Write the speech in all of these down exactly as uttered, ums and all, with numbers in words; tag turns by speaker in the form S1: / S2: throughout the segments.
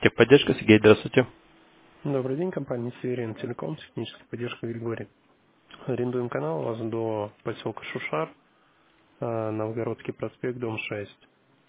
S1: Техподдержка, Сергей, здравствуйте.
S2: Добрый день, компания Северин Телеком, техническая поддержка Григорий. Арендуем канал у вас до поселка Шушар, э, Новгородский проспект, дом шесть,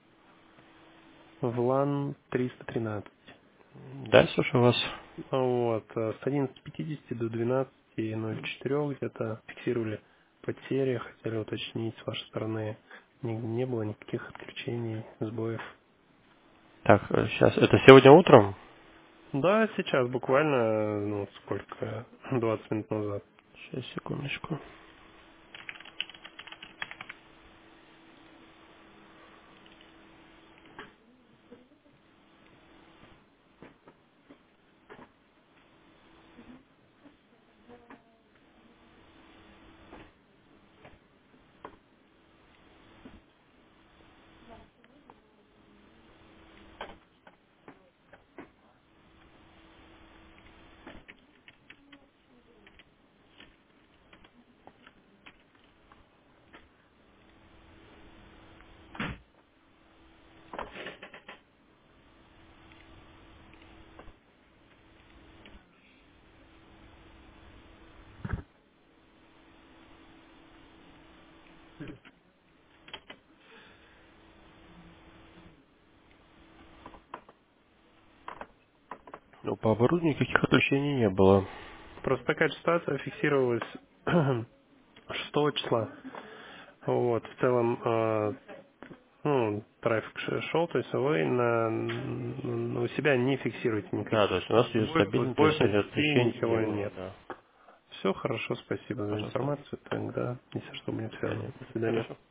S2: в лан триста тринадцать.
S1: Да, слушаю вас.
S2: Вот, э, с одиннадцати пятидесяти до двенадцати ноль четыре где-то фиксировали потери, хотели уточнить с вашей стороны, не, не было никаких отключений, сбоев.
S1: Так, сейчас, это сегодня утром?
S2: Да, сейчас буквально, э, ну, сколько, двадцать минут назад.
S1: Сейчас, секундочку. Ну, по оборудованию никаких отключений не было.
S2: Просто такая ситуация фиксировалась шестого числа. Вот, в целом, э, ну, трафик ш- шел, то есть вы на, н- у себя не фиксируете
S1: Да, то
S2: никаких
S1: есть у нас идет
S2: сбоев,
S1: стабильно, то
S2: сбоев
S1: есть
S2: на сети
S1: отключений не
S2: ничего
S1: было,
S2: нет.
S1: да.
S2: Все хорошо, спасибо за
S1: Пожалуйста.
S2: информацию. Тогда, если что, будем
S1: До свидания.
S2: связаны. До свидания.
S1: Хорошо.